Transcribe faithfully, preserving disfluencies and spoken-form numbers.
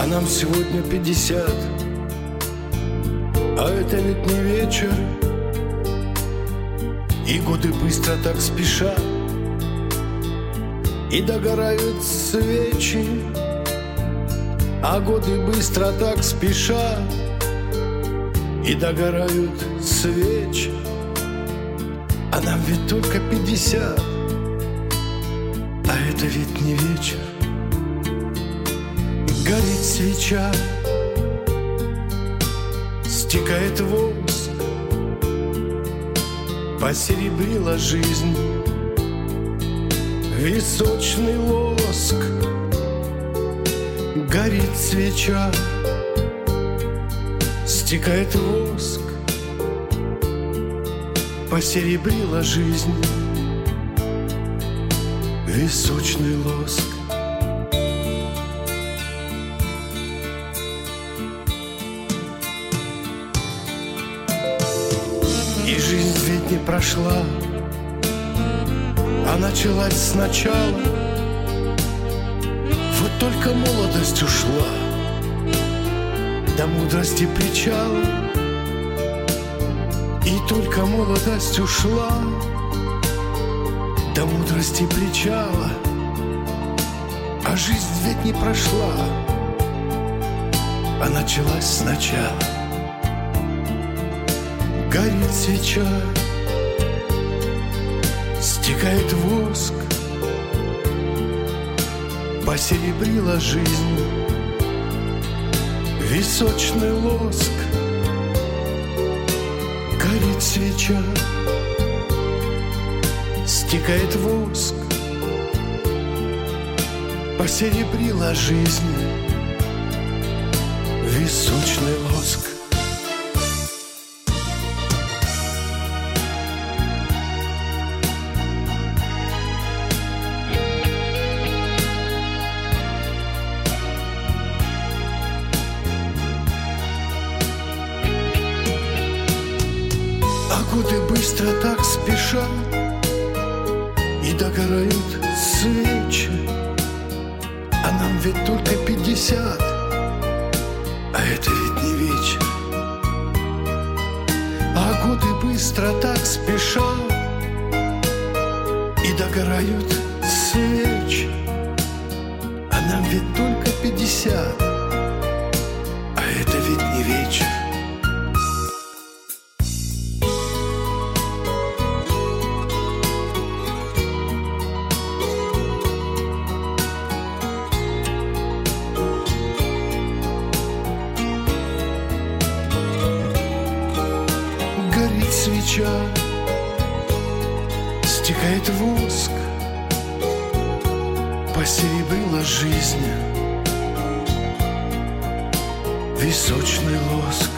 нам сегодня пятьдесят, а это ведь не вечер, и годы быстро так спешат, и догорают свечи, а годы быстро так спешат, и догорают свечи, а нам ведь только пятьдесят, а это ведь не вечер. Горит свеча, стекает воск, посеребрила жизнь височный лоск. Горит свеча, стекает воск, посеребрила жизнь височный лоск. И жизнь ведь не прошла, а началась сначала. Вот только молодость ушла до мудрости причала, и только молодость ушла до мудрости причала, а жизнь ведь не прошла, а началась сначала. Горит свеча, стекает воск, посеребрила жизнь височный лоск. Горит свеча, стекает воск, посеребрила жизнь височный лоск. Годы быстро так спешат, и догорают свечи, а нам ведь только пятьдесят, а это ведь не вечер. А годы быстро так спешат, и догорают свечи, а нам ведь только пятьдесят, а это ведь не вечер. Свеча, стекает воск, посеребрила жизнь височный лоск.